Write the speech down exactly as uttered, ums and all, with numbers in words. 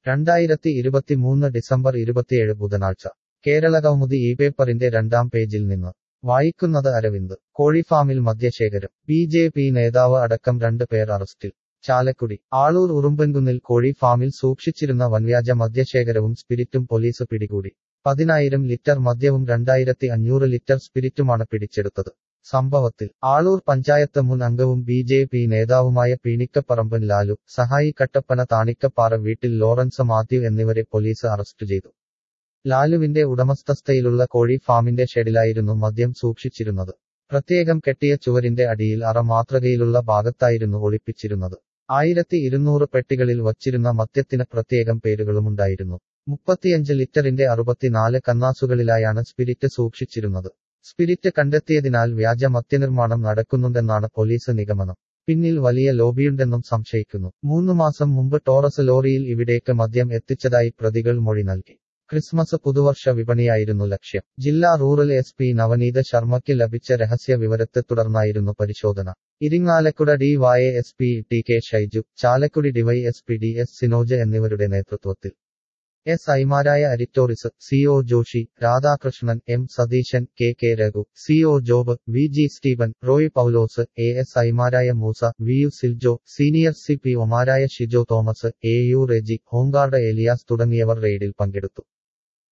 രണ്ടായിരത്തി ഇരുപത്തിമൂന്ന് ഡിസംബർ ഇരുപത്തിയേഴ് ബുധനാഴ്ച കേരളകൗമുദി ഈ പേപ്പറിന്റെ രണ്ടാം പേജിൽ നിന്ന് വായിക്കുന്നത് അരവിന്ദ്. കോഴിഫാമിൽ മദ്യശേഖരം. ബി ജെ പി നേതാവ് അടക്കം രണ്ട് പേർ അറസ്റ്റിൽ. ചാലക്കുടി. ആളൂർ ഉറുമ്പൻകുന്നിൽ കോഴി ഫാമിൽ സൂക്ഷിച്ചിരുന്ന വൻവ്യാജ മദ്യശേഖരവും സ്പിരിറ്റും പോലീസ് പിടികൂടി. പതിനായിരം ലിറ്റർ മദ്യവും രണ്ടായിരത്തി അഞ്ഞൂറ് ലിറ്റർ സ്പിരിറ്റുമാണ് പിടിച്ചെടുത്തത്. സംഭവത്തിൽ ആളൂർ പഞ്ചായത്ത് മുൻ അംഗവും ബി ജെ പി നേതാവുമായ പീണിക്കപ്പറമ്പൻ ലാലു, സഹായി കട്ടപ്പന താണിക്കപ്പാറ വീട്ടിൽ ലോറൻസ് മാത്യു എന്നിവരെ പോലീസ് അറസ്റ്റ് ചെയ്തു. ലാലുവിന്റെ ഉടമസ്ഥതയിലുള്ള കോഴി ഫാമിന്റെ ഷെഡിലായിരുന്നു മദ്യം സൂക്ഷിച്ചിരുന്നത്. പ്രത്യേകം കെട്ടിയ ചുവരിന്റെ അടിയിൽ അറ മാതൃകയിലുള്ള ഭാഗത്തായിരുന്നു ഒളിപ്പിച്ചിരുന്നത്. ആയിരത്തി ഇരുന്നൂറ് പെട്ടികളിൽ വച്ചിരുന്ന മദ്യത്തിന് പ്രത്യേകം പേരുകളുമുണ്ടായിരുന്നു. മുപ്പത്തിയഞ്ച് ലിറ്ററിന്റെ അറുപത്തിനാല് കന്നാസുകളിലായാണ് സ്പിരിറ്റ് സൂക്ഷിച്ചിരുന്നത്. സ്പിരിറ്റ് കണ്ടെത്തിയതിനാൽ വ്യാജ മദ്യനിർമ്മാണം നടക്കുന്നുണ്ടെന്നാണ് പോലീസ് നിഗമനം. പിന്നിൽ വലിയ ലോബിയുണ്ടെന്നും സംശയിക്കുന്നു. മൂന്നു മാസം മുമ്പ് ടോറസ് ലോറിയിൽ ഇവിടേക്ക് മദ്യം എത്തിച്ചതായി പ്രതികൾ മൊഴി നൽകി. ക്രിസ്മസ് പുതുവർഷ വിപണിയായിരുന്നു ലക്ഷ്യം. ജില്ലാ റൂറൽ എസ് പി നവനീത ശർമ്മയ്ക്ക് ലഭിച്ച രഹസ്യ വിവരത്തെ തുടർന്നായിരുന്നു പരിശോധന. Irinjalakuda D Y S P T K Shaiju, Chalakudy DY S P D S Sinoj എന്നിവരുടെ നേതൃത്വത്തിൽ എസ് ഐമാരായ അരിറ്റോറിസ്, C O Joshi, Radhakrishnan, M Satheesan, K K Raghu, C O Job, V G Steven, Roy Paulose, A S ഐമാരായ Moosa, V U Siljo, senior C P ഒമാരായ Shijo Thomas, A U Reji, home guard Elias തുടങ്ങിയവർ റെയ്ഡിൽ പങ്കെടുത്തു.